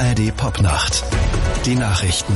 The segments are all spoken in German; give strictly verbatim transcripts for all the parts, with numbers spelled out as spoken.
R D Popnacht. Die Nachrichten.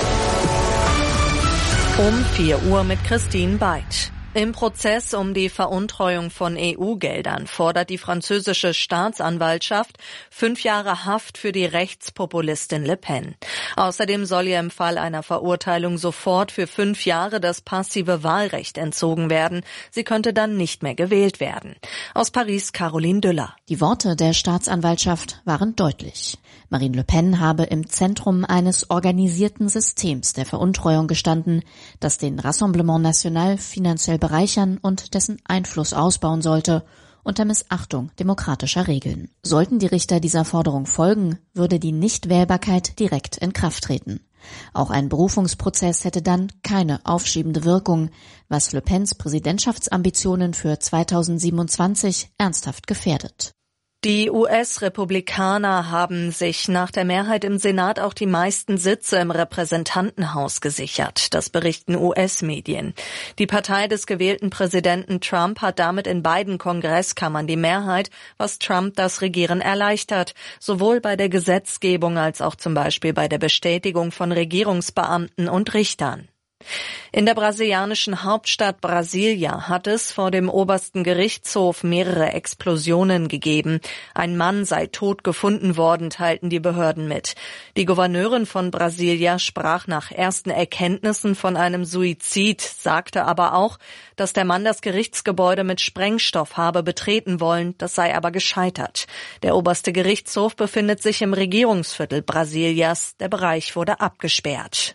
Um vier Uhr mit Christine Beit. Im Prozess um die Veruntreuung von E U-Geldern fordert die französische Staatsanwaltschaft fünf Jahre Haft für die Rechtspopulistin Le Pen. Außerdem soll ihr im Fall einer Verurteilung sofort für fünf Jahre das passive Wahlrecht entzogen werden. Sie könnte dann nicht mehr gewählt werden. Aus Paris Caroline Düller. Die Worte der Staatsanwaltschaft waren deutlich. Marine Le Pen habe im Zentrum eines organisierten Systems der Veruntreuung gestanden, das den Rassemblement National finanziell bereichern und dessen Einfluss ausbauen sollte, unter Missachtung demokratischer Regeln. Sollten die Richter dieser Forderung folgen, würde die Nichtwählbarkeit direkt in Kraft treten. Auch ein Berufungsprozess hätte dann keine aufschiebende Wirkung, was Le Pens Präsidentschaftsambitionen für zweitausendsiebenundzwanzig ernsthaft gefährdet. Die U S-Republikaner haben sich nach der Mehrheit im Senat auch die meisten Sitze im Repräsentantenhaus gesichert. Das berichten U S-Medien. Die Partei des gewählten Präsidenten Trump hat damit in beiden Kongresskammern die Mehrheit, was Trump das Regieren erleichtert, sowohl bei der Gesetzgebung als auch zum Beispiel bei der Bestätigung von Regierungsbeamten und Richtern. In der brasilianischen Hauptstadt Brasilia hat es vor dem obersten Gerichtshof mehrere Explosionen gegeben. Ein Mann sei tot gefunden worden, teilten die Behörden mit. Die Gouverneurin von Brasilia sprach nach ersten Erkenntnissen von einem Suizid, sagte aber auch, dass der Mann das Gerichtsgebäude mit Sprengstoff habe betreten wollen, das sei aber gescheitert. Der oberste Gerichtshof befindet sich im Regierungsviertel Brasilias. Der Bereich wurde abgesperrt.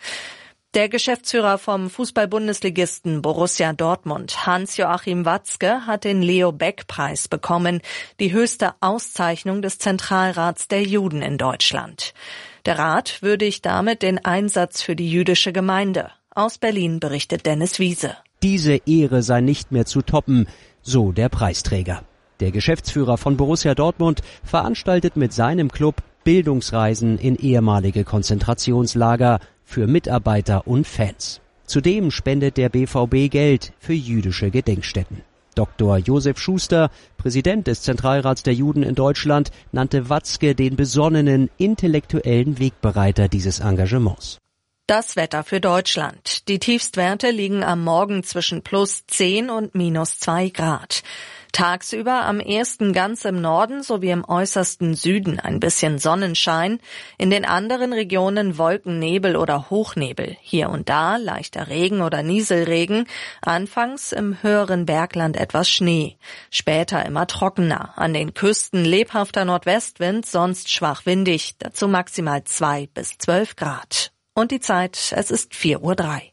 Der Geschäftsführer vom Fußball-Bundesligisten Borussia Dortmund, Hans-Joachim Watzke, hat den Leo-Beck-Preis bekommen, die höchste Auszeichnung des Zentralrats der Juden in Deutschland. Der Rat würdigt damit den Einsatz für die jüdische Gemeinde. Aus Berlin berichtet Dennis Wiese. Diese Ehre sei nicht mehr zu toppen, so der Preisträger. Der Geschäftsführer von Borussia Dortmund veranstaltet mit seinem Club Bildungsreisen in ehemalige Konzentrationslager für Mitarbeiter und Fans. Zudem spendet der B V B Geld für jüdische Gedenkstätten. Doktor Josef Schuster, Präsident des Zentralrats der Juden in Deutschland, nannte Watzke den besonnenen, intellektuellen Wegbereiter dieses Engagements. Das Wetter für Deutschland. Die Tiefstwerte liegen am Morgen zwischen plus zehn und minus zwei Grad. Tagsüber am ehesten ganz im Norden sowie im äußersten Süden ein bisschen Sonnenschein. In den anderen Regionen Wolken, Nebel oder Hochnebel. Hier und da leichter Regen oder Nieselregen. Anfangs im höheren Bergland etwas Schnee. Später immer trockener. An den Küsten lebhafter Nordwestwind, sonst schwach windig. Dazu maximal zwei bis zwölf Grad. Und die Zeit, es ist vier Uhr drei.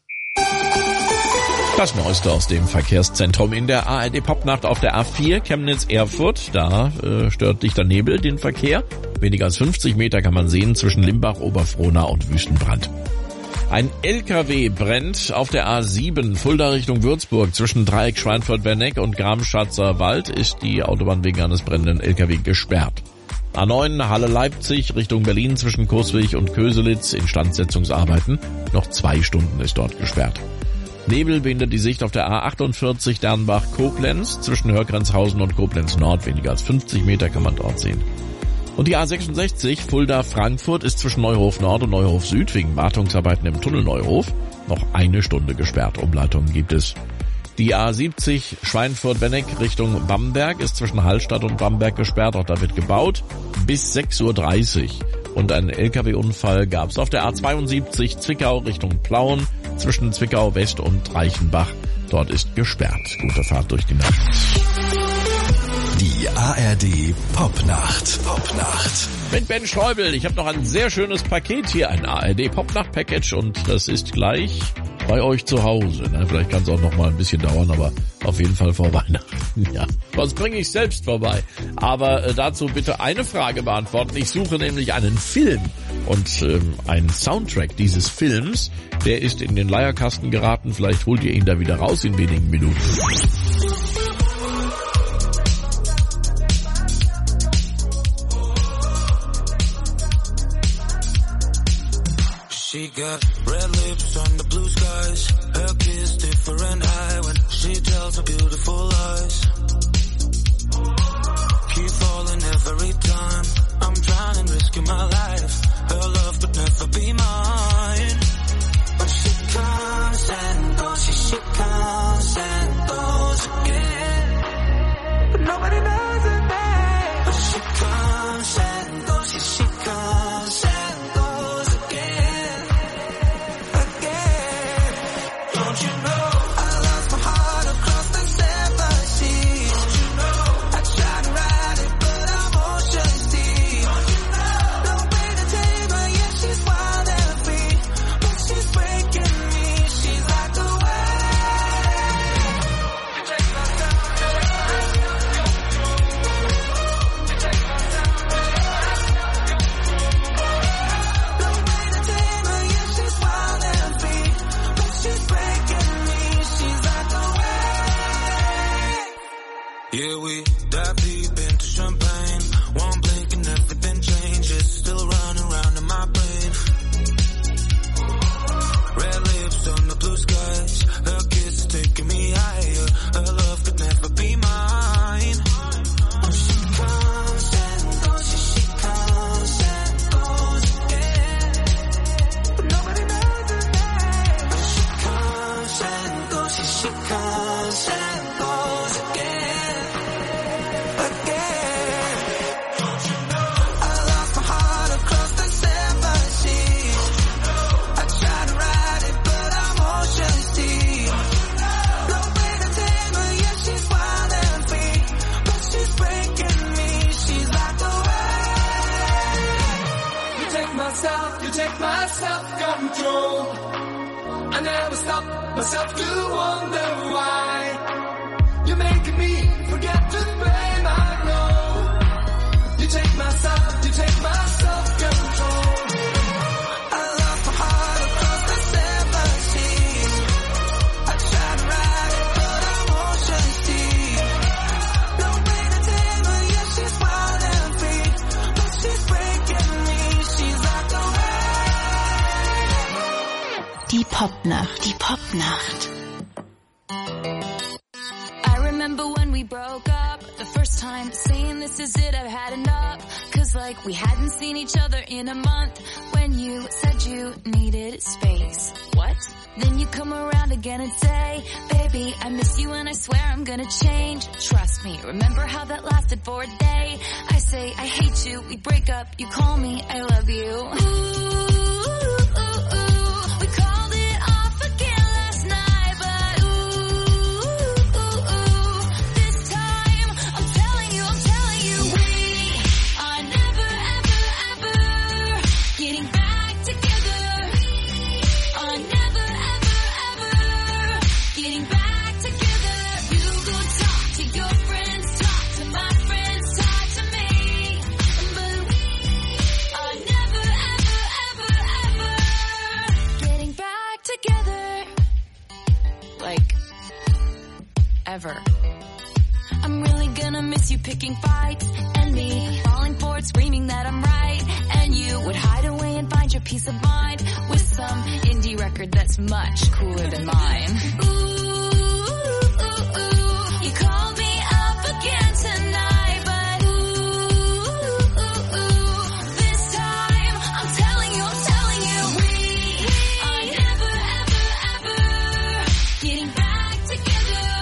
Das Neueste aus dem Verkehrszentrum in der A R D Popnacht auf der A vier Chemnitz-Erfurt. Da äh, stört dichter Nebel den Verkehr. Weniger als fünfzig Meter kann man sehen zwischen Limbach, Oberfrohna und Wüstenbrand. Ein L K W brennt auf der A sieben Fulda Richtung Würzburg. Zwischen Dreieck Schweinfurt-Werneck und Gramschatzer Wald ist die Autobahn wegen eines brennenden L K W gesperrt. A neun Halle-Leipzig Richtung Berlin zwischen Coswig und Köselitz. Instandsetzungsarbeiten. Noch zwei Stunden ist dort gesperrt. Nebel behindert die Sicht auf der A achtundvierzig Dernbach-Koblenz. Zwischen Hörgrenzhausen und Koblenz Nord weniger als fünfzig Meter kann man dort sehen. Und die A sechsundsechzig Fulda-Frankfurt ist zwischen Neuhof Nord und Neuhof Süd wegen Wartungsarbeiten im Tunnel Neuhof noch eine Stunde gesperrt. Umleitungen gibt es. Die A siebzig Schweinfurt-Wenneck Richtung Bamberg ist zwischen Hallstatt und Bamberg gesperrt. Auch da wird gebaut bis sechs Uhr dreißig. Und einen L K W-Unfall gab es auf der A zweiundsiebzig Zwickau Richtung Plauen zwischen Zwickau West und Reichenbach. Dort ist gesperrt. Gute Fahrt durch die Nacht. Die A R D Popnacht. Popnacht. Mit Ben Schleubel. Ich habe noch ein sehr schönes Paket hier, ein A R D Popnacht-Package, und das ist gleich bei euch zu Hause. Ne? Vielleicht kann es auch noch mal ein bisschen dauern, aber auf jeden Fall vor Weihnachten. Ja, sonst bringe ich selbst vorbei. Aber äh, dazu bitte eine Frage beantworten. Ich suche nämlich einen Film und ähm, ein Soundtrack dieses Films, der ist in den Leierkasten geraten. Vielleicht holt ihr ihn da wieder raus in wenigen Minuten. She got red lips on the blue skies. Her kiss different high when she tells her beautiful lies. Keep falling every time. I'm drowning, risking my life. Her love could never be mine. But she comes and goes, she, she comes and goes again. But nobody knows her name. But she comes and goes, she, she comes and goes again. Again. Don't you know? Yeah, we dive deep into champagne. One blink and everything changes. Still running around in my brain. Red lips on the blue skies. Her kiss is taking me higher. Her love could never be mine. She comes and goes, she, she comes and goes again. But nobody knows her name. She comes and goes, she, she comes and goes again. Self-control. I never stop myself to wonder why you're making me forget to blame. I know you take my self, you take my self-control. I lost my heart across the seven seas. I tried to ride it, but I'm ocean deep. No way to tame her, yeah, she's wild and free, but she's breaking me. She's like the way. Die Popnacht, die Popnacht. I remember when we broke up, the first time saying this is it, I've had enough. Cause like we hadn't seen each other in a month. When you said you needed space. What? Then you come around again and say, baby, I miss you and I swear I'm gonna change. Trust me, remember how that lasted for a day? I say I hate you, we break up, you call me, I love you. Ooh. Ever. I'm really gonna miss you picking fights and me falling for it, screaming that I'm right, and you would hide away and find your peace of mind with some indie record that's much cooler than mine. Ooh, ooh, ooh. You called me up again tonight, but ooh, ooh, ooh. This time I'm telling you, I'm telling you, we are never, ever, ever getting back together.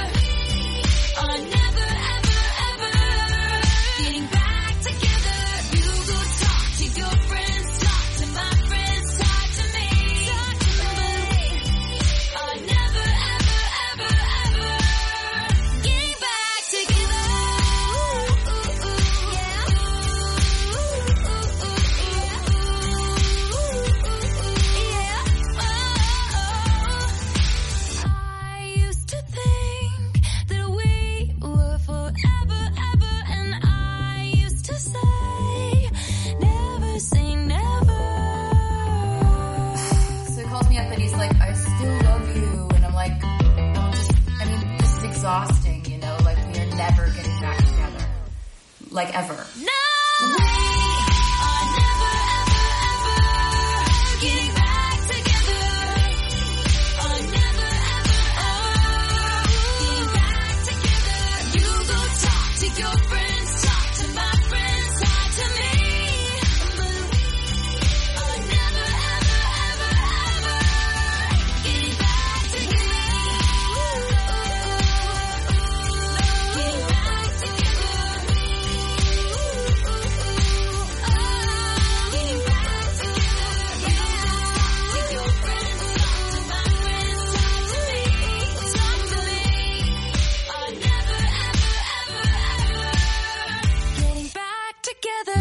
Like ever. No! We are never, ever, ever getting back together. Are never, ever, ever getting back together. You go talk to your friends, talk to my friends, talk to me.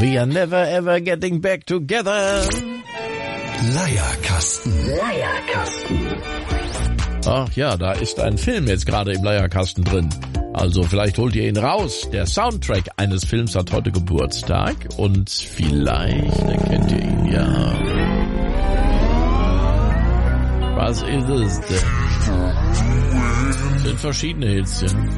We are never ever getting back together. Leierkasten. Leierkasten. Ach ja, da ist ein Film jetzt gerade im Leierkasten drin. Also vielleicht holt ihr ihn raus. Der Soundtrack eines Films hat heute Geburtstag und vielleicht erkennt ihr ihn ja. Was ist es denn? Das sind verschiedene Hitzchen.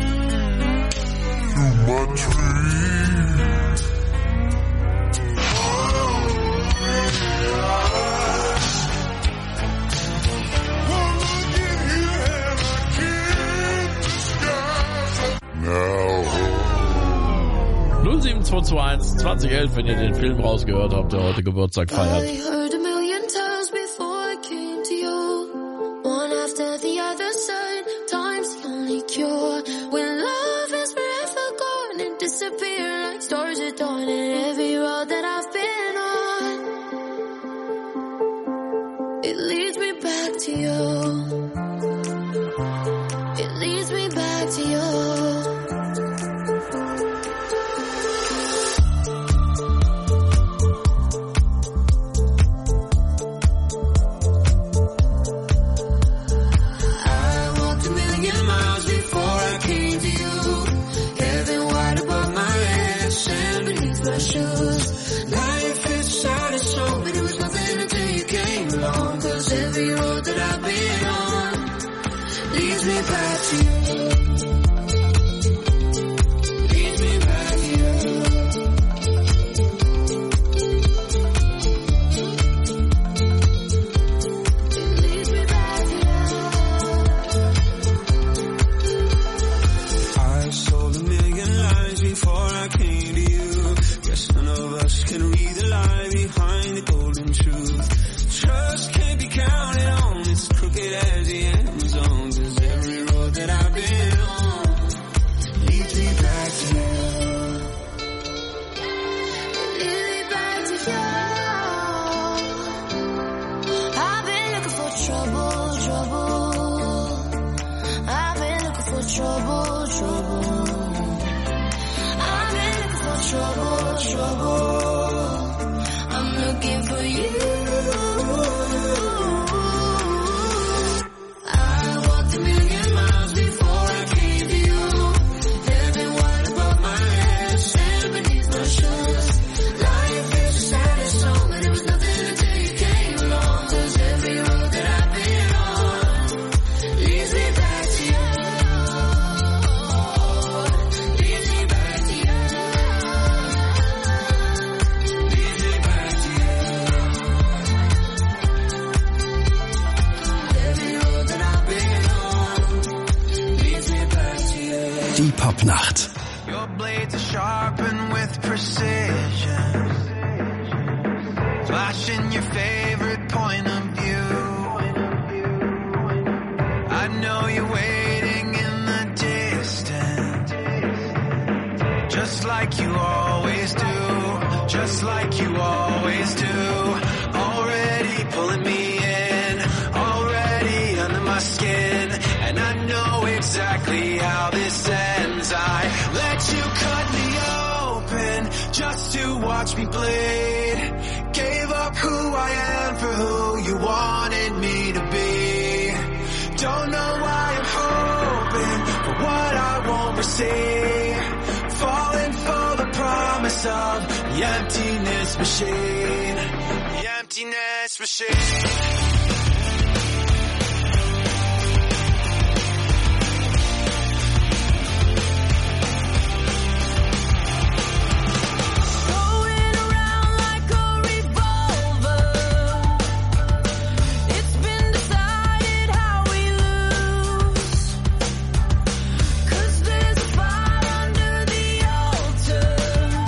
null sieben zwei zwei eins zwanzig elf, wenn ihr den Film rausgehört habt, der heute Geburtstag feiert. Die Popnacht. Your blades are sharpened with precision, flashing your favorite point of view. I know you're waiting in the distance, just like you always do, just like you always do. Already pulling me in, already under my skin, and I know exactly how this ends. I let you cut me open just to watch me bleed. Gave up who I am for who you wanted me to be. Don't know why I'm hoping for what I won't receive. Falling for the promise of the emptiness machine. The emptiness machine.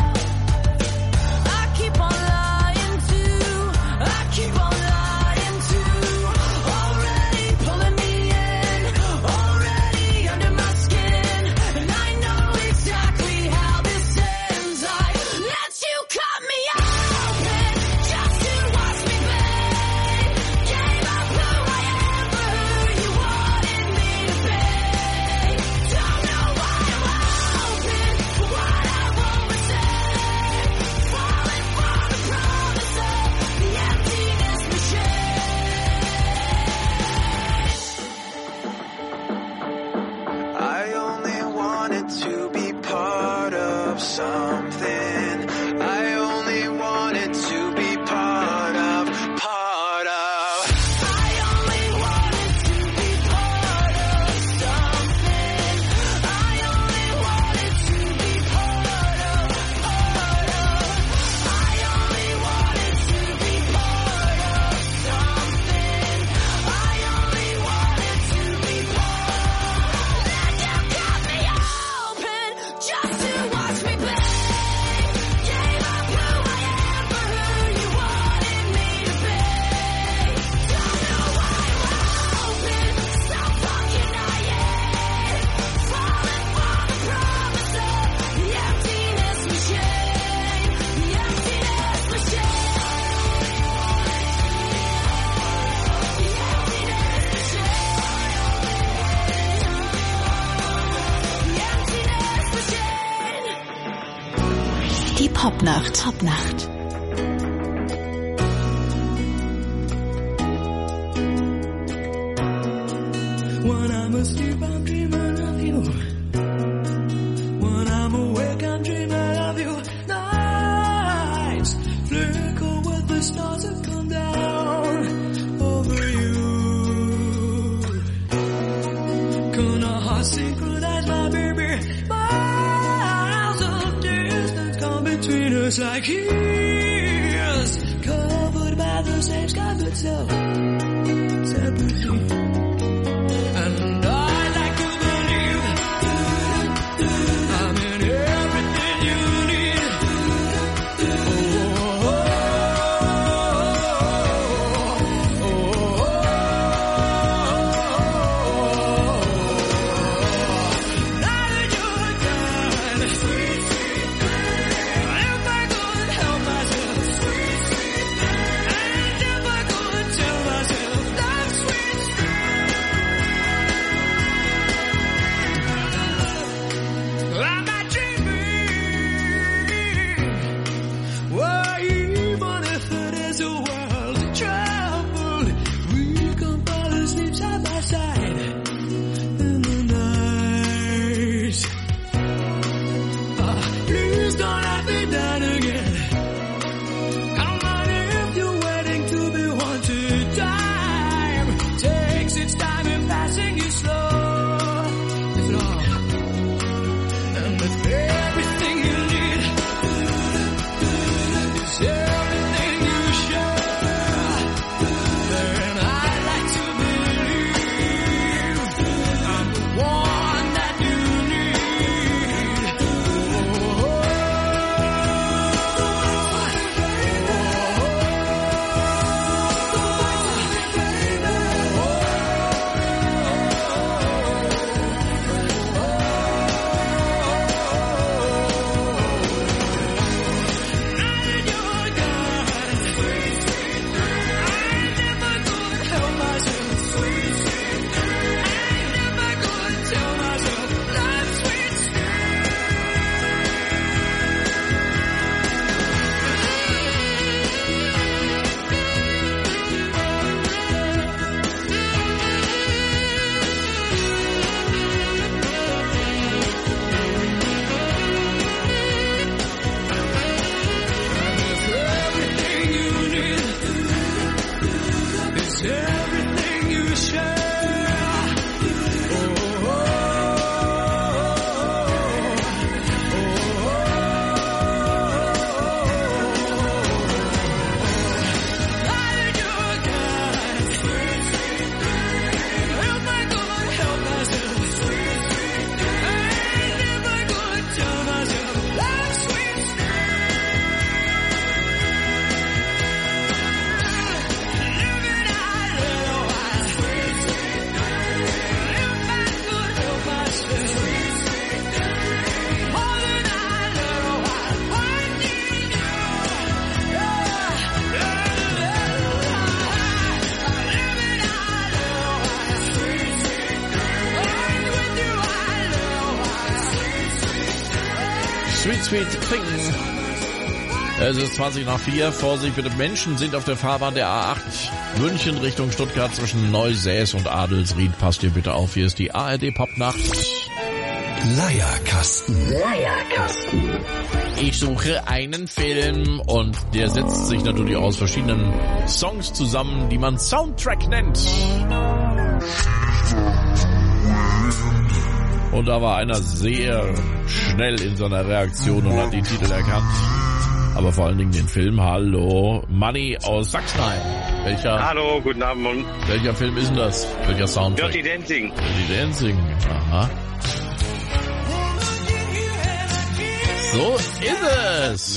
Keep on lying to Popnacht. Popnacht. When I'm asleep, I'm dreaming of you. When I'm awake, I'm dreaming of you. Nights flicker with the stars that come down over you. Can our hearts synchronize, my baby? Miles of distance come between us like years, covered by the same sky, but so separately. And I like to believe I'm in everything you need. Oh, oh, oh, oh, now that you're gone, sweet, sweet thing. If I could help myself, sweet, sweet thing. And if I could tell myself that sweet thing. Am I dreaming? Well, even if it is a world of trouble, we can fall asleep side by side in the night. Ah, please don't let me down again. Come on, if you're waiting to be wanted, time takes its time in passing you slow. If long. And with everything you need is everything you share, then I'd like to believe I'm the one that you need. Oh, everything you share. Oh, now that you're gone, sweet, sweet thing. If I could help myself, sweet, sweet thing. And if I could tell myself that sweet thing. Living out a little while, sweet, sweet thing. If I could help myself, sweet, sweet thing. More than a little while, finding you. Yeah, yeah, yeah. Living out a little while, sweet, sweet thing. And with you a little while, sweet, sweet thing. Sweet Sweet Thing. Es ist zwanzig nach vier. Vorsicht bitte, Menschen sind auf der Fahrbahn der A acht. München Richtung Stuttgart zwischen Neusäß und Adelsried. Passt ihr bitte auf, hier ist die A R D Popnacht. Leierkasten. Leierkasten. Ich suche einen Film und der setzt sich natürlich aus verschiedenen Songs zusammen, die man Soundtrack nennt. Und da war einer sehr schnell in seiner Reaktion und hat den Titel erkannt. Aber vor allen Dingen den Film. Hallo, Manni aus Sachsenheim. Welcher, Hallo, guten Abend. welcher Film ist denn das? Welcher Soundtrack? Dirty Dancing. Dirty Dancing. Aha. So ist es.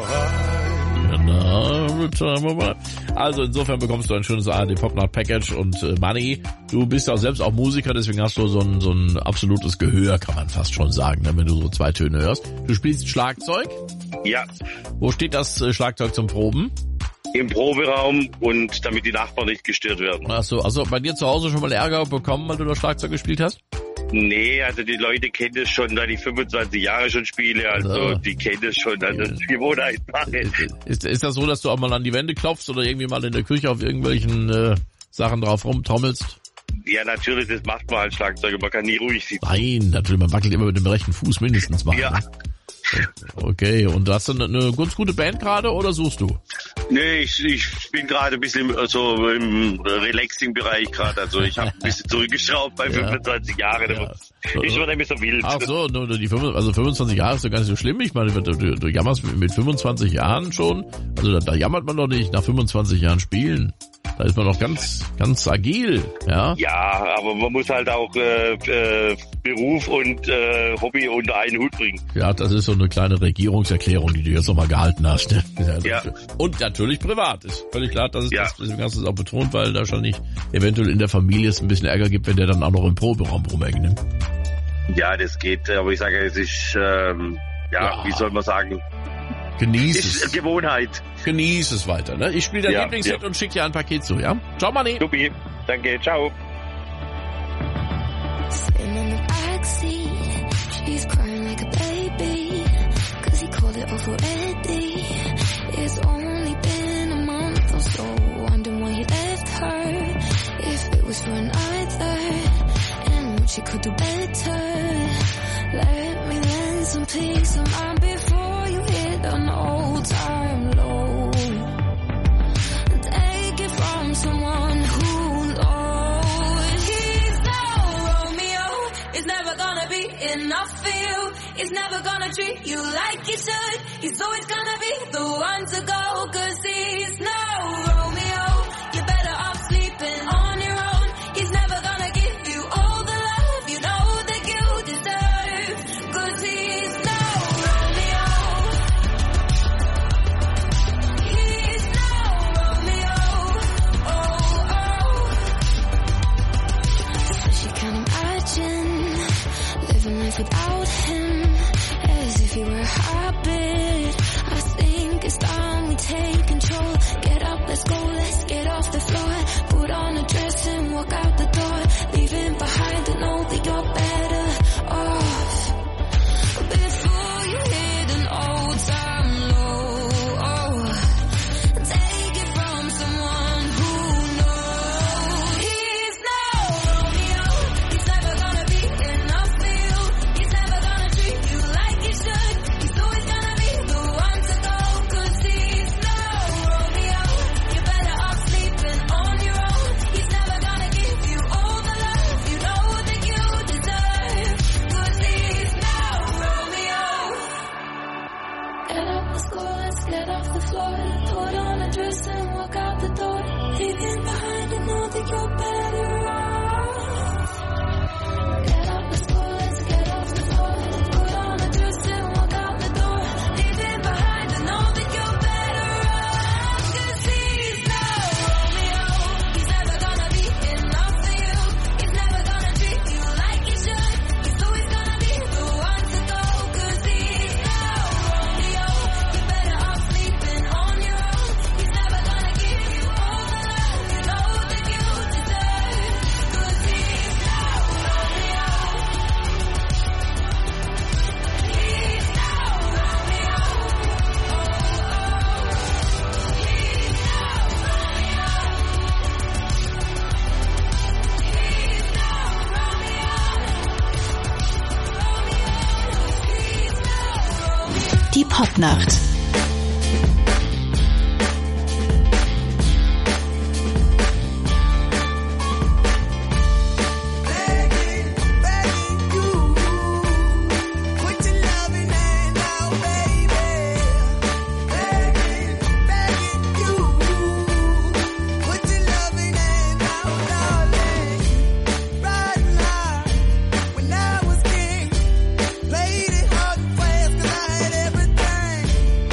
Genau. Also insofern bekommst du ein schönes A R D Popnacht Package und äh, Manni, du bist ja selbst auch Musiker, deswegen hast du so ein, so ein absolutes Gehör, kann man fast schon sagen, ne, wenn du so zwei Töne hörst. Du spielst Schlagzeug? Ja. Wo steht das äh, Schlagzeug zum Proben? Im Proberaum und damit die Nachbarn nicht gestört werden. Achso, also bei dir zu Hause schon mal Ärger bekommen, weil du das Schlagzeug gespielt hast? Nee, also die Leute kennen das schon, da ich fünfundzwanzig Jahre schon spiele, also Also. die kennen das schon, also das ist Gewohnheitssache. Ist, ist das so, dass du auch mal an die Wände klopfst oder irgendwie mal in der Küche auf irgendwelchen äh, Sachen drauf rumtrommelst? Ja, natürlich, das macht man als Schlagzeuger, man kann nie ruhig sitzen. Nein, natürlich, man wackelt immer mit dem rechten Fuß mindestens mal. Ja. Ne? Okay, und hast du eine, eine ganz gute Band gerade oder suchst du? Nee, ich, ich bin gerade ein bisschen im, so im Relaxing-Bereich gerade, also ich habe ein bisschen zurückgeschraubt bei Ja. fünfundzwanzig Jahren, Ja. ich war nicht mehr so wild. Ach so, nur die fünf, also fünfundzwanzig Jahre ist doch gar nicht so schlimm. Ich meine, du, du, du jammerst mit, mit fünfundzwanzig Jahren schon. Also da, da jammert man doch nicht nach fünfundzwanzig Jahren spielen. Da ist man doch ganz, ganz agil, ja? Ja, aber man muss halt auch äh, äh, Beruf und äh, Hobby unter einen Hut bringen. Ja, das ist so eine kleine Regierungserklärung, die du jetzt nochmal gehalten hast. Ne? Ja. Und natürlich privat. Ist völlig klar, dass es Ja. das, deswegen hast du es auch betont, weil da wahrscheinlich eventuell in der Familie es ein bisschen Ärger gibt, wenn der dann auch noch im Proberaum rumhängt. Ne? Ja, das geht, aber ich sage, es ist, ähm, ja, Ja. wie soll man sagen, Genieß ist es. Gewohnheit. Genieß es weiter. Ne? Ich spiele dein Ja, Lieblingslied ja. und schicke dir ein Paket zu, ja? Ciao, Manni. Supi, danke, ciao. Sitting in the backseat, she's crying like a baby, cause he called it off already. It's only been a month or so, wondering why he left her, if it was for neither, and what she could do better. Let me lend some peace of mind before you hit an old time low. Take it from someone who knows he's no Romeo. It's never gonna be enough for you. He's never gonna treat you like he should. He's always gonna be the one to go, cause he's no Romeo. You're better off sleeping on your own. He's never gonna give you all the love you know that you deserve, cause he's no Romeo. He's no Romeo. Oh, oh. So she can't imagine living life without him, as if he were a habit. I think it's time we take control. Get up, let's go, let's get off the floor. Put on a dress and walk out the door, leaving behind to know that you're better off. Before you hit an old time low, take it from someone who knows he's no Romeo. He's never gonna be enough for you. He's never gonna treat you like he should. He's always gonna be the one to go, cause he's no Romeo. You're better off sleeping on your own. He's never gonna give you all the love you know that you deserve, cause he's no Romeo. Get up, let's go, let's get off the floor. Put on a dress and walk out the door, leaving behind and know that you're better off. Get up, let's go, let's get off the floor. Put on a dress and walk out the door, leaving behind and know that you're better off, cause he's no Romeo. He's never gonna be enough for you. He's never gonna treat you like he should. He's always gonna be the one to go, cause he's no Romeo. You're better off sleeping on your own. He's never gonna give you all the love you know that you deserve, cause he's no Romeo. He's no Romeo. Die Popnacht. Played it hard and fast 'cause I had everything.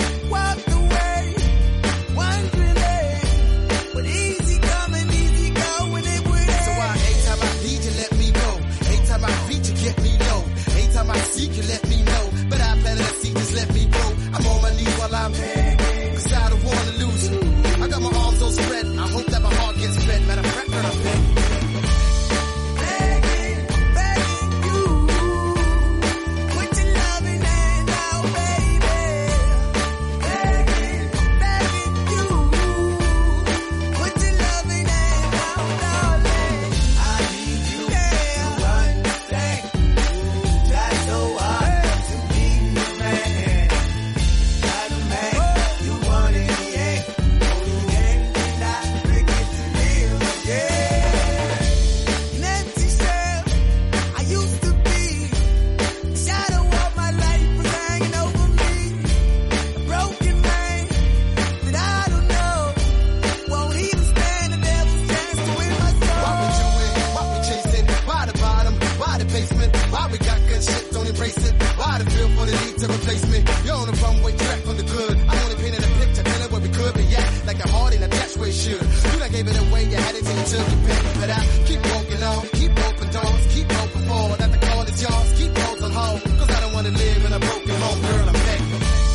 always should. You done gave it away, you had it till you took your pick. But I keep walking on, keep open doors, keep open forward. That the call is yours, keep those on hold. Cause I don't wanna live in a broken home, girl, I'm begging.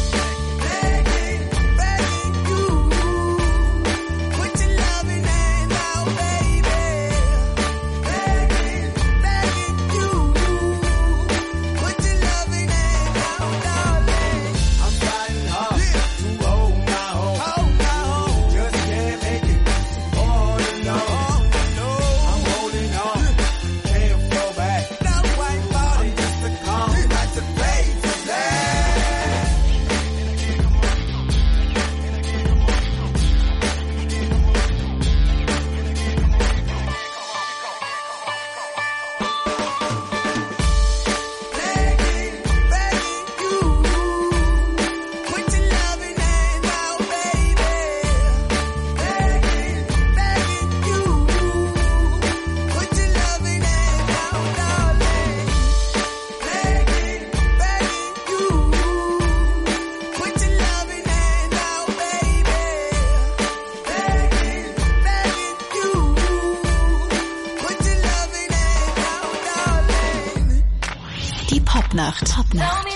Popnacht. Popnacht.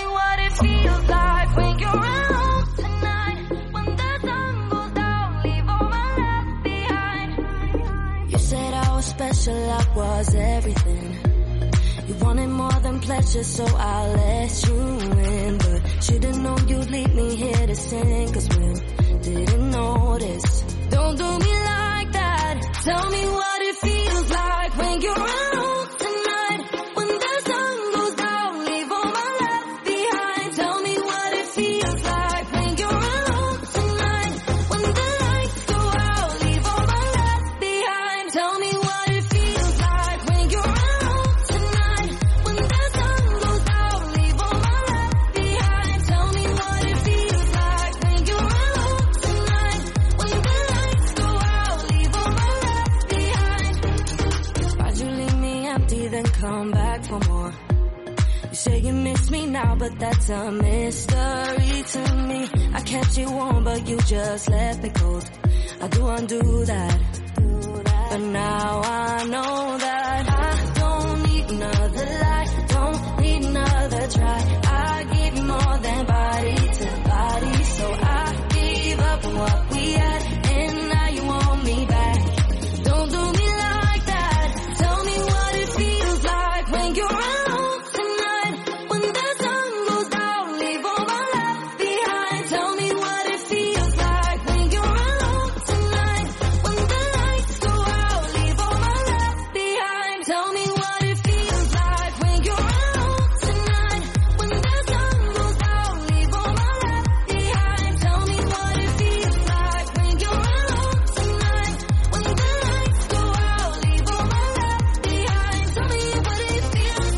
You said I was special, I was everything. You wanted more than pleasure, so I let you in. But should've known you'd leave me here to sing, cause we didn't notice. Don't do me like that. Tell me what it feels like when you're alone tonight. When the sun goes down, leave all my left behind. Tell me what it feels like when you're alone tonight. When the lights go out, leave all my left behind. Tell me what it feels like when you're alone tonight. When the sun goes down, leave all my left behind. Tell me what it feels like when you're alone tonight. When the lights go out, leave all my left behind. Why'd you leave me empty, then come back for more? You say you miss me now, but that's a mystery to me. I kept you warm, but you just left me cold. I do undo that, but now I know that I don't need another lie, don't need another try. I give you more than body to body, so I gave up on what we had, and now you want me back. Don't do me like that. Tell me what it feels like when you're alone tonight. When the sun goes down, leave all my left behind. Tell me what it feels like when you're alone tonight. When the lights go out, leave all my left behind. Tell me what it feels like when you're alone tonight. When the sun goes down, leave all my left behind. Tell me what it feels like when you're alone tonight. When the lights go out, leave all my left behind. Tell me what it feels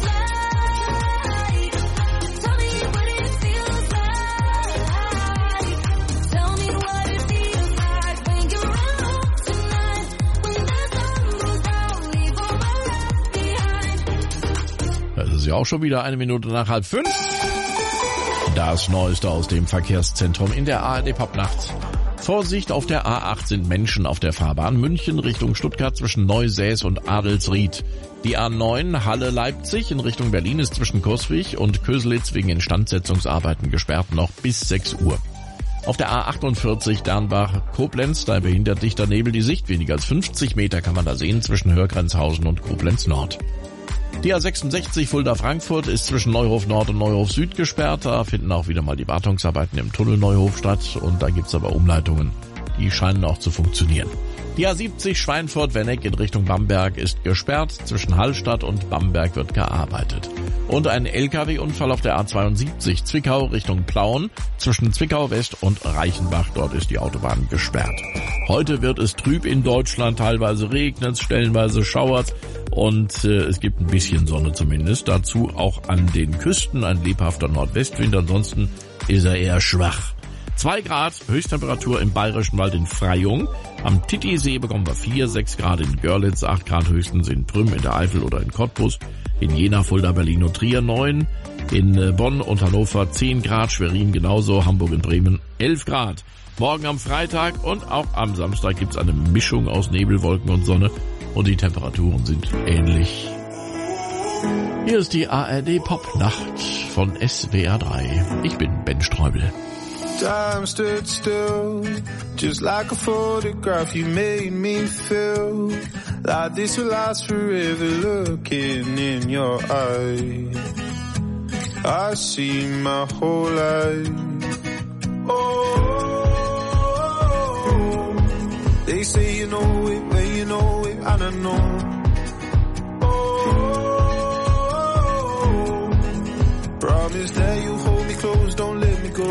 like. Tell me what it feels like. Tell me what it feels like when you're alone tonight. When the sun goes down, leave all my left behind. Das ist ja auch schon wieder eine Minute nach halb fünf. Das Neueste aus dem Verkehrszentrum in der A R D Popnacht. Vorsicht, auf der A acht sind Menschen auf der Fahrbahn München Richtung Stuttgart zwischen Neusäß und Adelsried. Die A neun Halle-Leipzig in Richtung Berlin ist zwischen Coswig und Köselitz wegen Instandsetzungsarbeiten gesperrt noch bis sechs Uhr. Auf der A achtundvierzig Dernbach-Koblenz, da behindert dichter Nebel die Sicht. Weniger als fünfzig Meter kann man da sehen zwischen Hörgrenzhausen und Koblenz Nord. Die A sechsundsechzig Fulda-Frankfurt ist zwischen Neuhof Nord und Neuhof Süd gesperrt. Da finden auch wieder mal die Wartungsarbeiten im Tunnel Neuhof statt. Und da gibt's aber Umleitungen, die scheinen auch zu funktionieren. Die A siebzig Schweinfurt-Wenneck in Richtung Bamberg ist gesperrt. Zwischen Hallstatt und Bamberg wird gearbeitet. Und ein L K W-Unfall auf der A zweiundsiebzig Zwickau Richtung Plauen. Zwischen Zwickau West und Reichenbach, dort ist die Autobahn gesperrt. Heute wird es trüb in Deutschland, teilweise regnet es, stellenweise schauert und äh, es gibt ein bisschen Sonne zumindest. Dazu auch an den Küsten ein lebhafter Nordwestwind, ansonsten ist er eher schwach. zwei Grad, Höchsttemperatur im Bayerischen Wald in Freyung. Am Titisee bekommen wir vier, sechs Grad in Görlitz, acht Grad höchstens in Prüm, in der Eifel oder in Cottbus. In Jena, Fulda, Berlin und Trier neun. In Bonn und Hannover zehn Grad, Schwerin genauso, Hamburg und Bremen elf Grad. Morgen am Freitag und auch am Samstag gibt's eine Mischung aus Nebel, Wolken und Sonne und die Temperaturen sind ähnlich. Hier ist die A R D Pop Nacht von S W R drei. Ich bin Ben Streubel. Time stood still, just like a photograph. You made me feel like this will last forever. Looking in your eyes, I see my whole life. Oh, they say you know it when you know it, and I know. Oh, promise that you hold me close, don't let me go.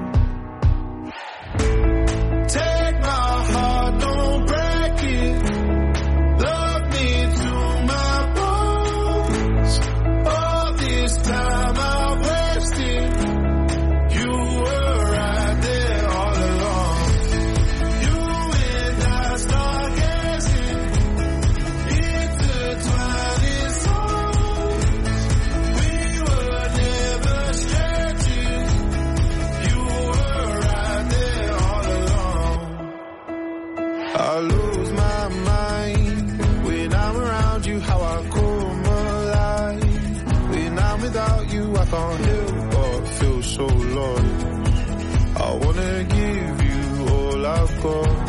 Take my heart, don't break it. Love me to my bones. All this time I wasted. You were right there all along. You and I start gazing intertwined in songs. We were never strangers. You were right there all along. I lose my mind when I'm around you, how I come alive. When I'm without you, I can't help but feel so lost. I wanna give you all I've got.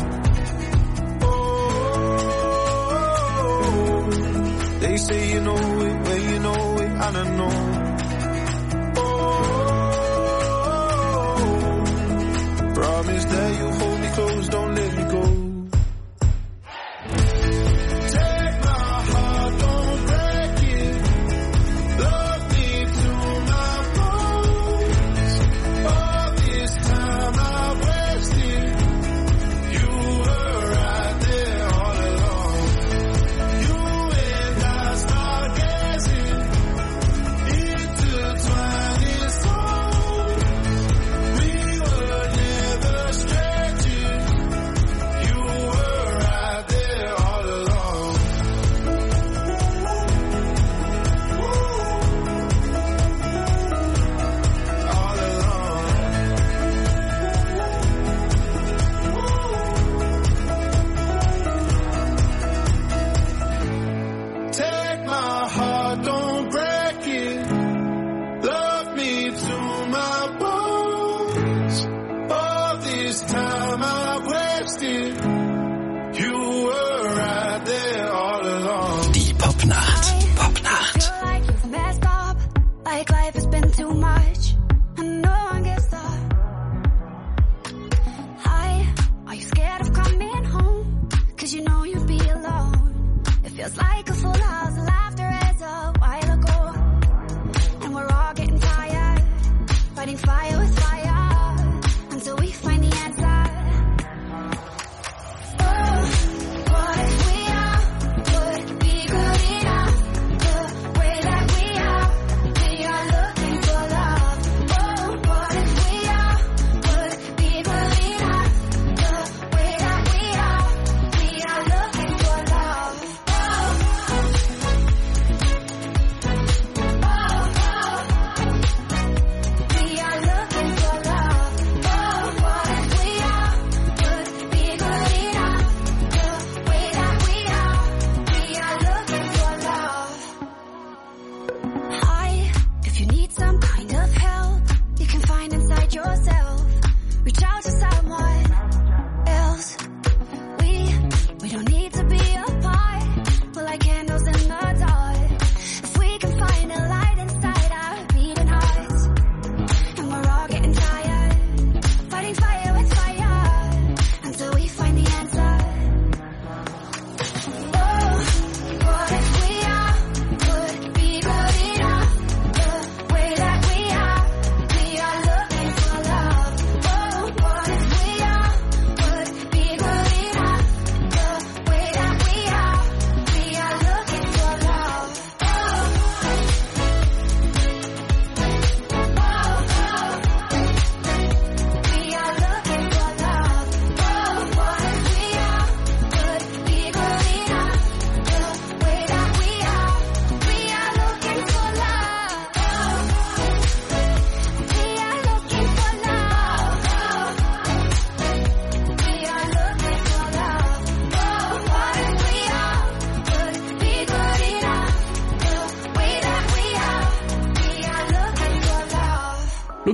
Oh, they say you know it when you know it, and I know. Oh, promise that you hold me close, don't let me go. Take my heart, don't break it. Love me to my bones. All this time I wasted. You were right there all along. You and I start gazing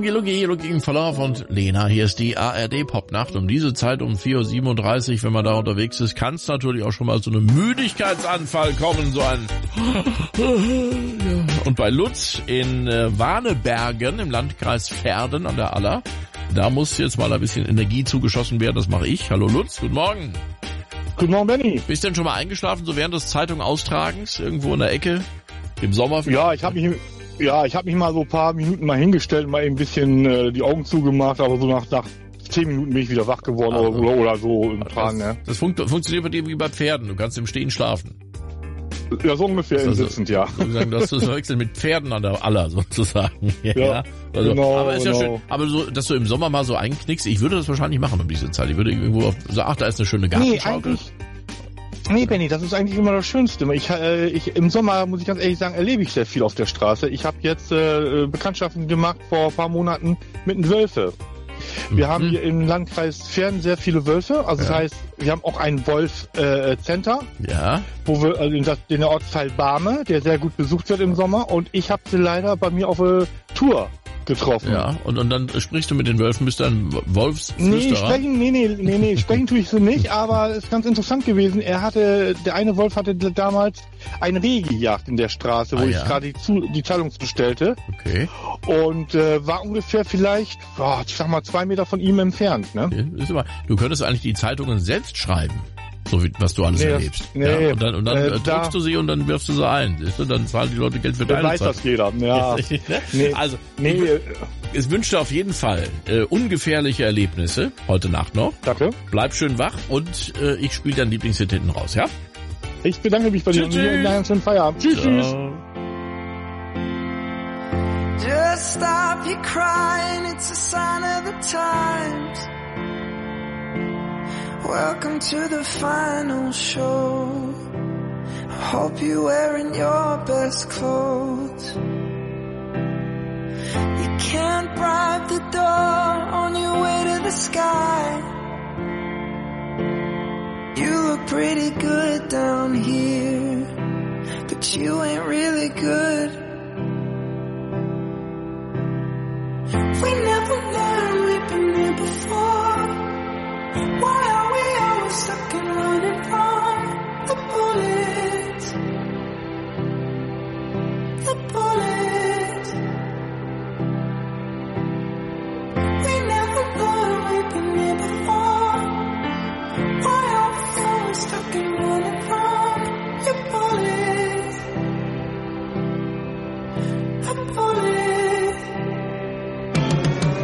Lugi, Lugi, Lugi Verlauf und Lena, hier ist die A R D-Popnacht. Um diese Zeit, um vier Uhr siebenunddreißig, wenn man da unterwegs ist, kann es natürlich auch schon mal so eine Müdigkeitsanfall kommen, so ein... Und bei Lutz in äh, Warnebergen im Landkreis Verden an der Aller, da muss jetzt mal ein bisschen Energie zugeschossen werden, das mache ich. Hallo Lutz, guten Morgen. Guten Morgen, Benni. Bist du denn schon mal eingeschlafen, so während des Zeitungaustragens, irgendwo in der Ecke, im Sommer? Ja, ich habe mich... Ja, ich habe mich mal so ein paar Minuten mal hingestellt, mal eben ein bisschen äh, die Augen zugemacht, aber so nach, nach zehn Minuten bin ich wieder wach geworden ah, oder, oder so im Tragen. Das, ne? das fun- funktioniert bei dir wie bei Pferden, du kannst im Stehen schlafen. Ja, so ungefähr im also, Sitzend, ja. Sozusagen, dass du es verwechselst mit Pferden an der Aller sozusagen. Ja, ja also, genau. Aber ist genau. ja schön. Aber so, dass du im Sommer mal so einknickst, ich würde das wahrscheinlich machen um diese Zeit. Ich würde irgendwo auf, so, ach, da ist eine schöne Gartenschaukel. Nee, Nee, Benni, das ist eigentlich immer das Schönste. Ich, äh, ich, im Sommer, muss ich ganz ehrlich sagen, erlebe ich sehr viel auf der Straße. Ich habe jetzt äh, Bekanntschaften gemacht vor ein paar Monaten mit den Wölfe. Wir mhm. haben hier im Landkreis Verden sehr viele Wölfe. Also ja. Das heißt, wir haben auch ein Wolf-Center, äh, ja. wo wir also in, das, in der Ortsteil Barme, der sehr gut besucht wird im Sommer. Und ich habe sie leider bei mir auf eine Tour getroffen. Ja, und, und dann sprichst du mit den Wölfen, bist du ein Wolfsflüsterer? Nee, sprechen, nee, nee, nee, nee, sprechen tue ich so nicht, aber es ist ganz interessant gewesen. Er hatte, der eine Wolf hatte damals ein Reh gejagt in der Straße, wo ah, ja. ich gerade die, die Zeitung zustellte. Okay. Und äh, war ungefähr vielleicht, oh, ich sag mal, zwei Meter von ihm entfernt. Ne? Okay. Du könntest eigentlich die Zeitungen selbst schreiben. So wie, was du alles nee, erlebst. Nee, ja, und dann, und dann äh, druckst da, du sie und dann wirfst du sie ein. Siehst du? Dann zahlen die Leute Geld für deine weiß Zeit. Das jeder. Ja. nee, also, nee, ich, ich wünsche dir auf jeden Fall äh, ungefährliche Erlebnisse heute Nacht noch. Danke. Bleib schön wach und äh, ich spiele dein Lieblingshit hinten raus, ja? Ich bedanke mich bei dir und dir einen schönen Feierabend. Tschüss, tschüss. Just stop your crying, it's a sign of the times. Welcome to the final show. I hope you're wearing your best clothes. You can't bribe the door on your way to the sky. You look pretty good down here, but you ain't really good. We never learned, we've been here before. Why are we always stuck and running from the bullets? The bullets. We never learned, we've been here before. Why are we always stuck and running from your bullets? The bullets.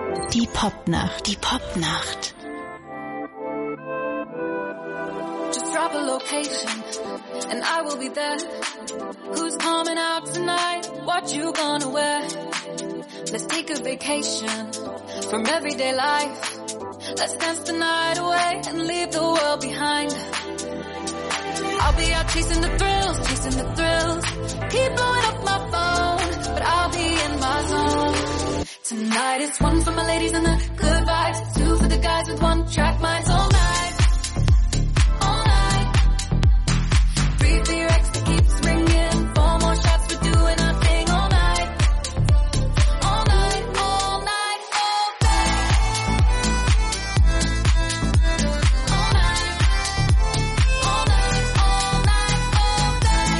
Die Popnacht. Die Popnacht. Just drop a location and I will be there. Who's coming out tonight? What you gonna wear? Let's take a vacation from everyday life. Let's dance the night away and leave the world behind. I'll be out chasing the thrills, chasing the thrills. Keep blowing up my phone, but I'll be in my zone. Tonight it's one for my ladies and the good vibes, two for the guys with one track minds all night, all night. Three for your ex that keeps ringing, four more shots for doing our thing all night, all night, all night, all day, all night, all night, all night, all day,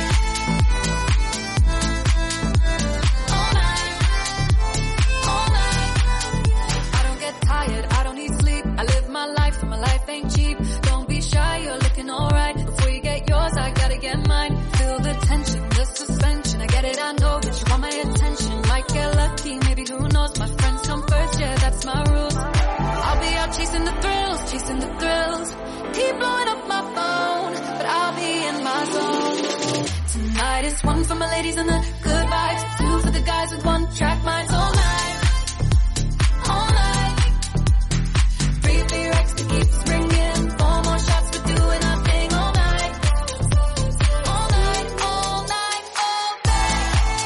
all night, all night. I don't get tired, I don't need sleep. I live my life, my life ain't cheap. Don't be shy, you're looking alright. Before you get yours, I gotta get mine. Feel the tension, the suspension. I get it, I know that you want my attention. Might get lucky, maybe who knows. My friends come first, yeah, that's my rules. I'll be out chasing the thrills, chasing the thrills. Keep blowing up my phone, but I'll be in my zone. Tonight it's one for my ladies and the good vibes, two for the guys with one track minds all night, all night. Three for your ex that keeps ringing, four more shots for doing our thing all night, all night, all night, all day,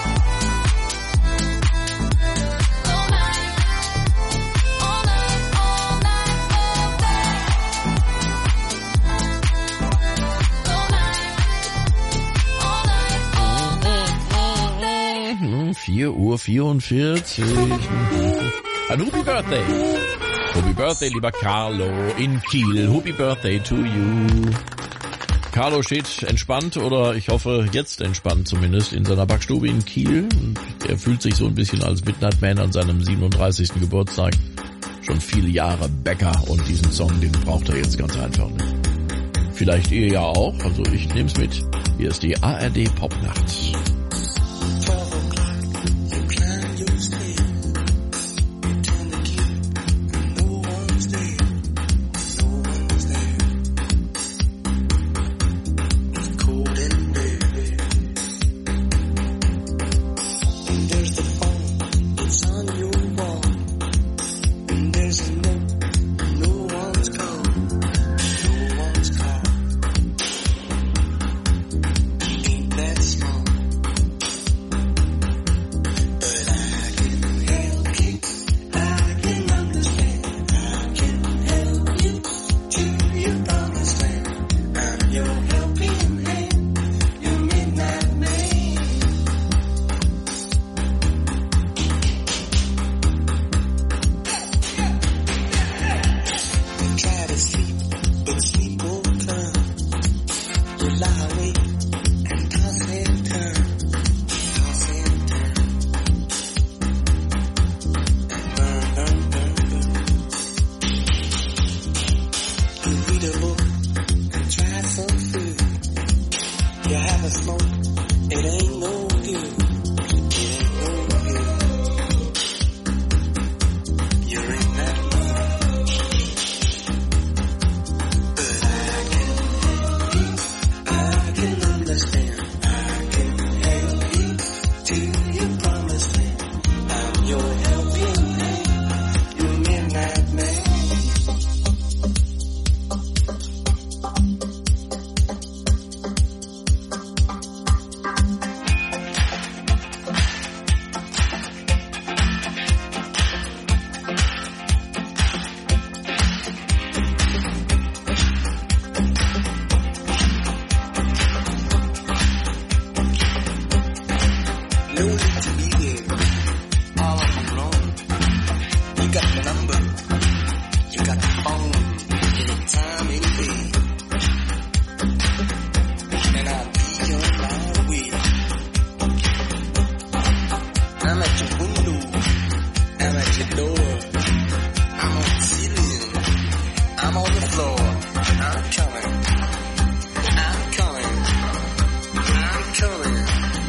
all night, all night, all night, all day, all night, all night, all night, all day. vier Uhr vierundvierzig. Ein Happy Birthday. Happy Birthday, lieber Carlo in Kiel. Happy Birthday to you. Carlo steht entspannt, oder ich hoffe jetzt entspannt zumindest, in seiner Backstube in Kiel. Und er fühlt sich so ein bisschen als Midnight Man an seinem siebenunddreißigsten Geburtstag. Schon viele Jahre Bäcker, und diesen Song, den braucht er jetzt ganz einfach nicht. Vielleicht ihr ja auch, also ich nehm's mit. Hier ist die A R D Popnacht.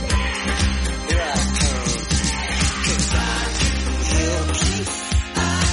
I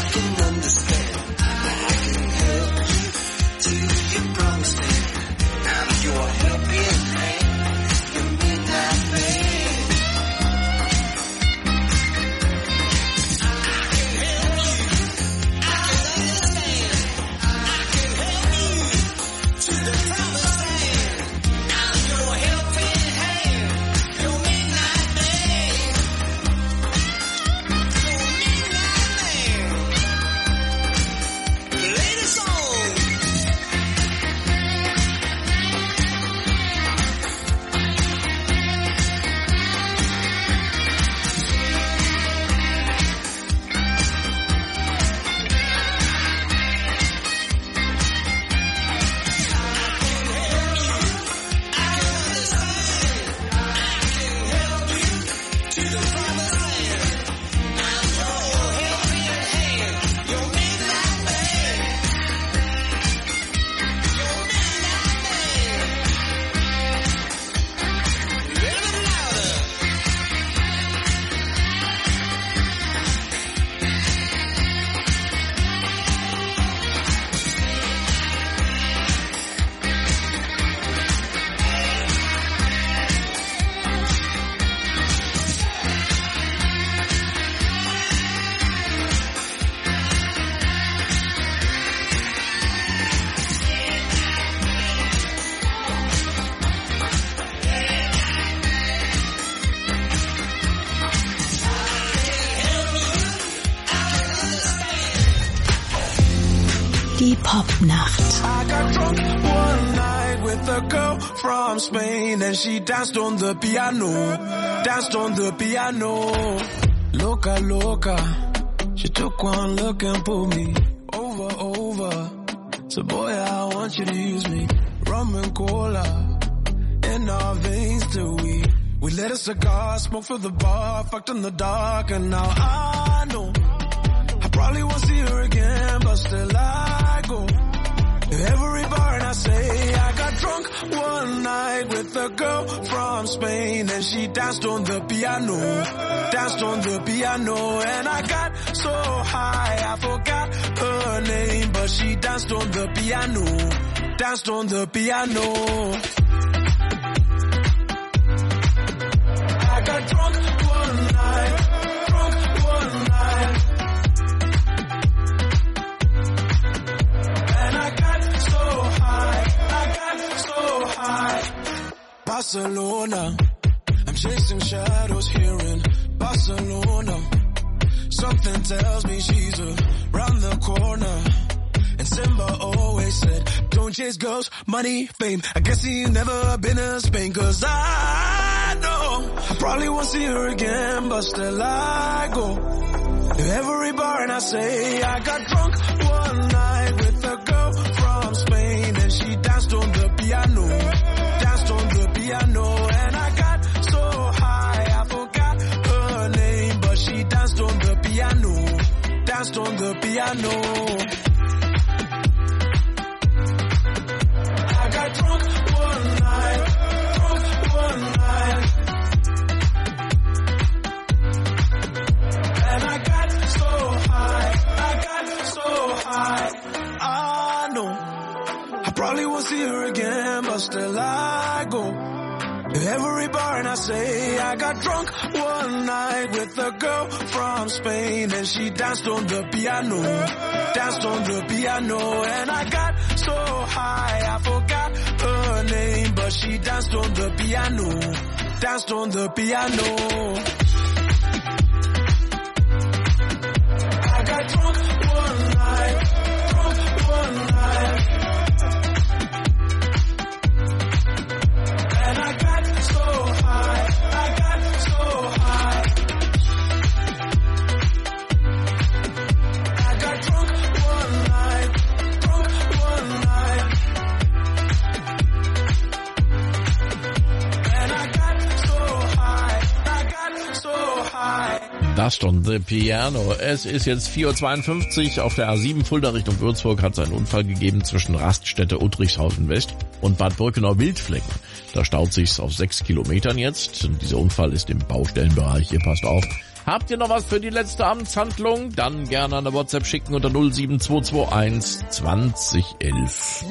Die Popnacht. I got drunk one night with a girl from Spain and she danced on the piano, danced on the piano. Loca, loca, she took one look and pulled me over, over. So boy, I want you to use me. Rum and cola in our veins till we we lit a cigar, smoke for the bar, fucked in the dark, and now I know I probably won't see her again, but still I go every bar and I say I got drunk one night with a girl from Spain and she danced on the piano, danced on the piano, and I got so high I forgot her name, but she danced on the piano, danced on the piano. I got drunk one night, drunk one night, and I got so high, I got so high. Barcelona, I'm chasing shadows here in Barcelona. Something tells me she's around the corner. And Simba always said, don't chase girls, money, fame. I guess he's never been in Spain, cause I know I probably won't see her again, but still I go to every bar and I say I got drunk one night with a girl from Spain and she danced on the piano, danced on the piano, and I got so high I forgot her name, but she danced on the piano, danced on the piano. I got drunk one night, drunk one night, and I got so high, I got so high. I know I probably won't see her again, but still I go to every bar and I say I got drunk one night with a girl from Spain and she danced on the piano, danced on the piano, and I got so high I forgot her name, but she danced on the piano, danced on the piano. I got drunk one night, drunk one night, and I got so high, I got so high. I got drunk one night, drunk one night, and I got so high, I got so high. Dust on the Piano. Es ist jetzt vier Uhr zweiundfünfzig. Auf der A sieben Fulda Richtung Würzburg hat es einen Unfall gegeben zwischen Raststätte Uttrichshausen West und Bad Birkenau-Wildflecken. Da staut sich's auf sechs Kilometern jetzt. Dieser Unfall ist im Baustellenbereich. Ihr passt auf. Habt ihr noch was für die letzte Amtshandlung? Dann gerne eine WhatsApp schicken unter null sieben zwei zwei eins zwanzig elf.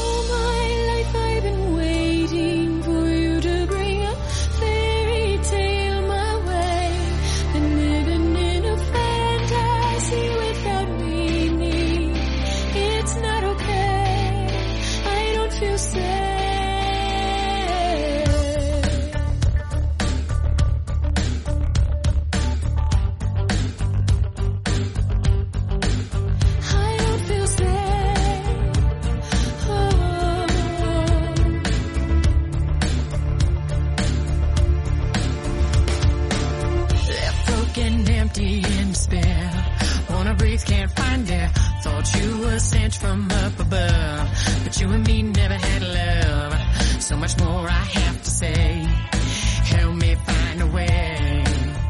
From up above, but you and me never had love. So much more I have to say. Help me find a way.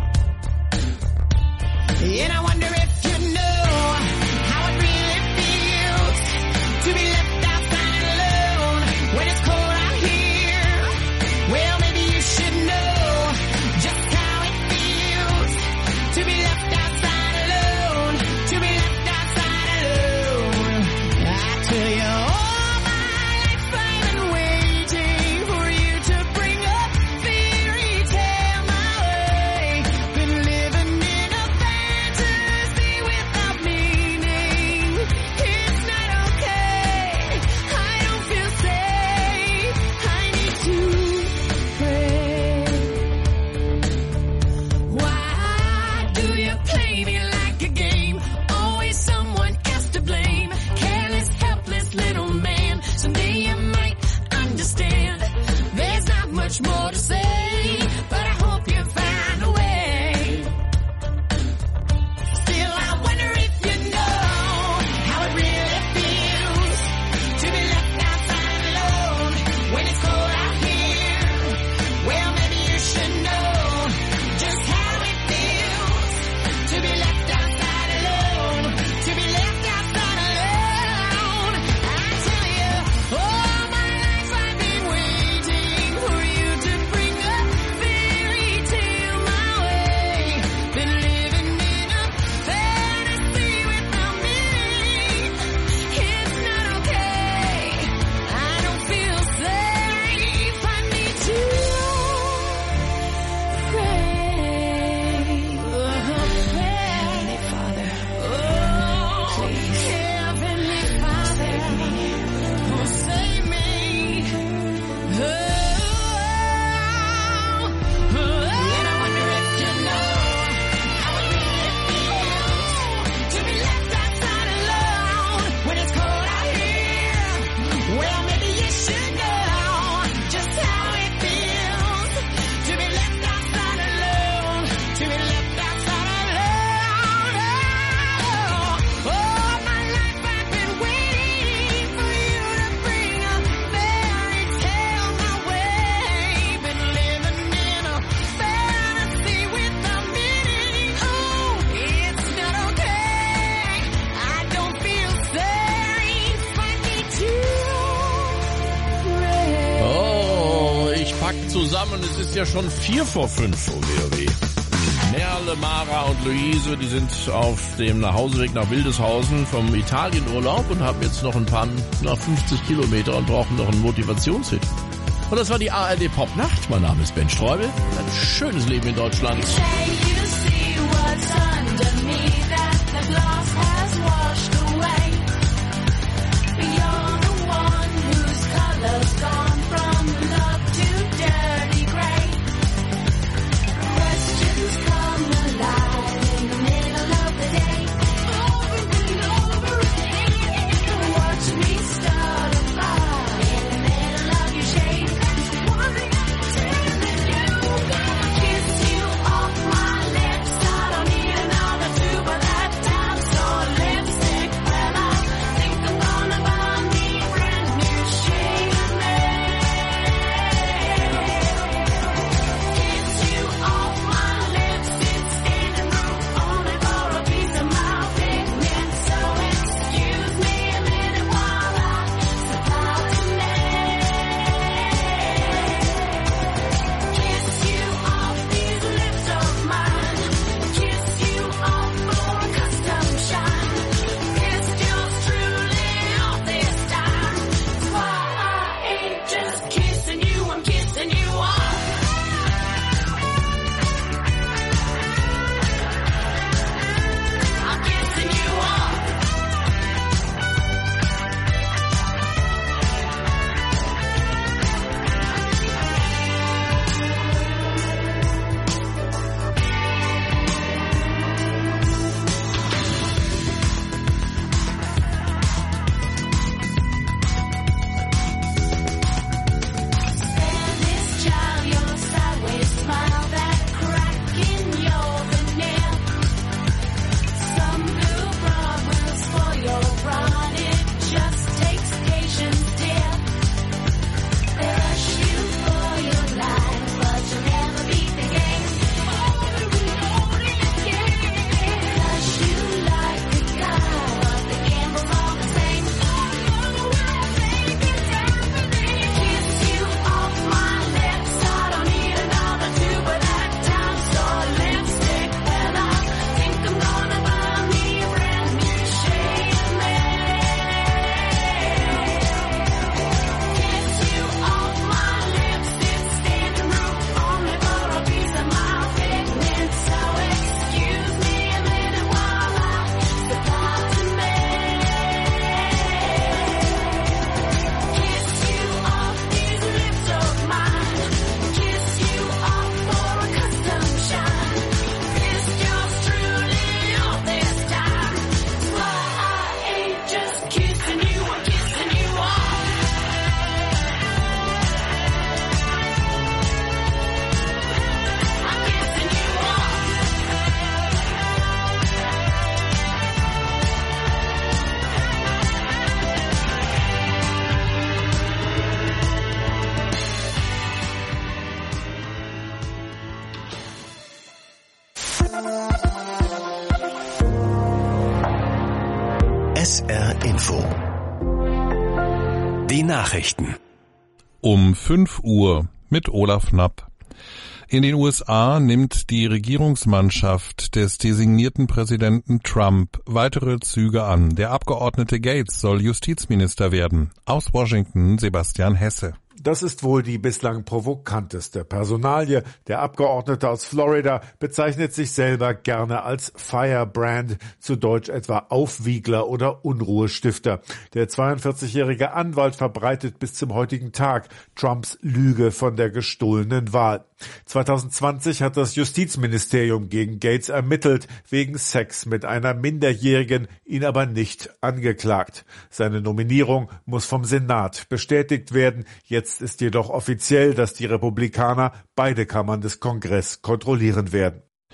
And I wonder if you know how it really feels to be left outside alone when it's cold out here. Well, maybe you should know just how it feels to be left outside alone, to be left outside alone. I tell you, all my life I've been waiting for you to bring a fairy tale my way. Been living in a fantasy. zusammen. Es ist ja schon vier vor fünf, O W O W. Merle, Mara und Luise, die sind auf dem Nachhauseweg nach Wildeshausen vom Italienurlaub und haben jetzt noch ein paar, nach fünfzig Kilometer und brauchen noch einen Motivationshit. Und das war die A R D Pop Nacht. Mein Name ist Ben Streubel. Ein schönes Leben in Deutschland. S R Info. Die Nachrichten. Um fünf Uhr mit Olaf Knapp. In den U S A nimmt die Regierungsmannschaft des designierten Präsidenten Trump weitere Züge an. Der Abgeordnete Gates soll Justizminister werden. Aus Washington Sebastian Hesse. Das ist wohl die bislang provokanteste Personalie. Der Abgeordnete aus Florida bezeichnet sich selber gerne als Firebrand, zu Deutsch etwa Aufwiegler oder Unruhestifter. Der zweiundvierzigjährige Anwalt verbreitet bis zum heutigen Tag Trumps Lüge von der gestohlenen Wahl. zweitausendzwanzig hat das Justizministerium gegen Gates ermittelt, wegen Sex mit einer Minderjährigen, ihn aber nicht angeklagt. Seine Nominierung muss vom Senat bestätigt werden. Jetzt ist jedoch offiziell, dass die Republikaner beide Kammern des Kongress kontrollieren werden.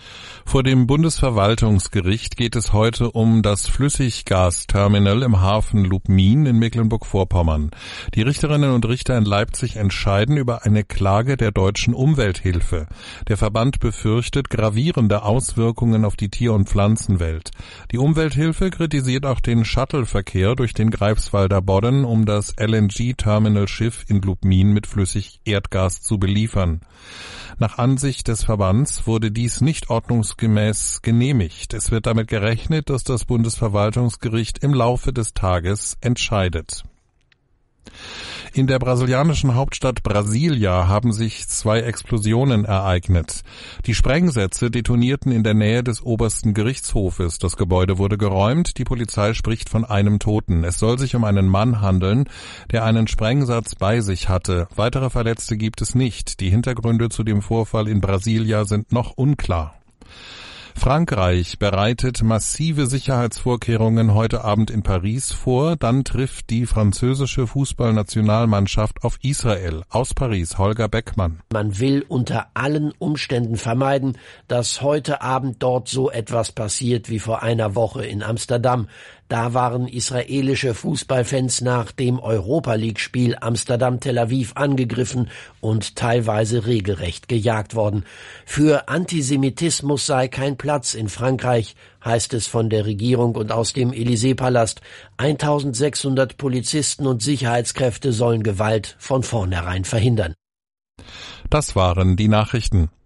Vor dem Bundesverwaltungsgericht geht es heute um das Flüssiggasterminal im Hafen Lubmin in Mecklenburg-Vorpommern. Die Richterinnen und Richter in Leipzig entscheiden über eine Klage der Deutschen Umwelthilfe. Der Verband befürchtet gravierende Auswirkungen auf die Tier- und Pflanzenwelt. Die Umwelthilfe kritisiert auch den Shuttleverkehr durch den Greifswalder Bodden, um das L N G-Terminal-Schiff in Lubmin mit Flüssigerdgas zu beliefern. Nach Ansicht des Verbands wurde dies nicht ordnungsgemäß genehmigt. Es wird damit gerechnet, dass das Bundesverwaltungsgericht im Laufe des Tages entscheidet. In der brasilianischen Hauptstadt Brasilia haben sich zwei Explosionen ereignet. Die Sprengsätze detonierten in der Nähe des obersten Gerichtshofes. Das Gebäude wurde geräumt. Die Polizei spricht von einem Toten. Es soll sich um einen Mann handeln, der einen Sprengsatz bei sich hatte. Weitere Verletzte gibt es nicht. Die Hintergründe zu dem Vorfall in Brasilia sind noch unklar. Frankreich bereitet massive Sicherheitsvorkehrungen heute Abend in Paris vor. Dann trifft die französische Fußballnationalmannschaft auf Israel. Aus Paris, Holger Beckmann. Man will unter allen Umständen vermeiden, dass heute Abend dort so etwas passiert wie vor einer Woche in Amsterdam. Da waren israelische Fußballfans nach dem Europa-League-Spiel Amsterdam-Tel Aviv angegriffen und teilweise regelrecht gejagt worden. Für Antisemitismus sei kein Platz in Frankreich, heißt es von der Regierung und aus dem Élysée-Palast. eintausendsechshundert Polizisten und Sicherheitskräfte sollen Gewalt von vornherein verhindern. Das waren die Nachrichten.